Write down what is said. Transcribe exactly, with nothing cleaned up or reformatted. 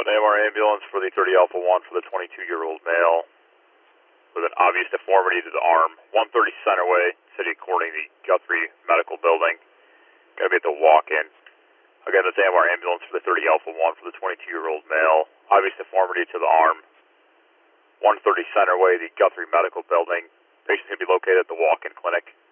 an A M R ambulance for the thirty Alpha one for the twenty-two-year-old male with an obvious deformity to the arm. one thirty Centerway, City According, the Guthrie Medical Building. Going to be at the walk-in. Again, that's A M R ambulance for the thirty Alpha one for the twenty-two-year-old male. Obvious deformity to the arm. one thirty Centerway, the Guthrie Medical Building. Patient's going to be located at the walk-in clinic.